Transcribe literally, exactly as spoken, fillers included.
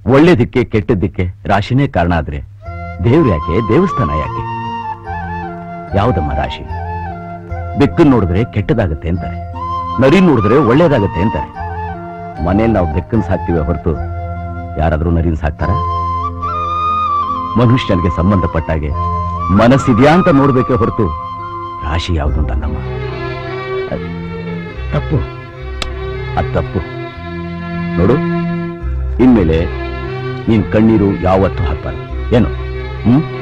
ಒಳ್ಳೇದಕ್ಕೆ ಕೆಟ್ಟದ್ದಕ್ಕೆ ರಾಶಿನೇ ಕಾರಣ ಆದ್ರೆ ದೇವ್ರು ಯಾಕೆ, ದೇವಸ್ಥಾನ ಯಾಕೆ? ಯಾವ್ದಮ್ಮ ರಾಶಿ? ಬೆಕ್ಕನ್ನು ನೋಡಿದ್ರೆ ಕೆಟ್ಟದಾಗತ್ತೆ ಅಂತಾರೆ, ನರಿ ನೋಡಿದ್ರೆ ಒಳ್ಳೇದಾಗತ್ತೆ ಅಂತಾರೆ. ಮನೇಲಿ ನಾವು ಬೆಕ್ಕನ್ನು ಸಾಕ್ತಿವಿ ಹೊರತು ಯಾರಾದ್ರೂ ನರಿನ ಸಾಕ್ತಾರ? ಮನುಷ್ಯನಿಗೆ ಸಂಬಂಧಪಟ್ಟಾಗೆ ಮನಸ್ಸಿದ್ಯಾ ಅಂತ ನೋಡ್ಬೇಕೆ ಹೊರತು ರಾಶಿ ಯಾವುದು ಅಂತಲ್ಲಮ್ಮ. ತಪ್ಪು, ಅದು ತಪ್ಪು. ನೋಡು, ಇನ್ಮೇಲೆ ನೀನ್ ಕಣ್ಣೀರು ಯಾವತ್ತೂ ಹಾಕ್ಬಾರ್ದು. ಏನು? ಹ್ಮ್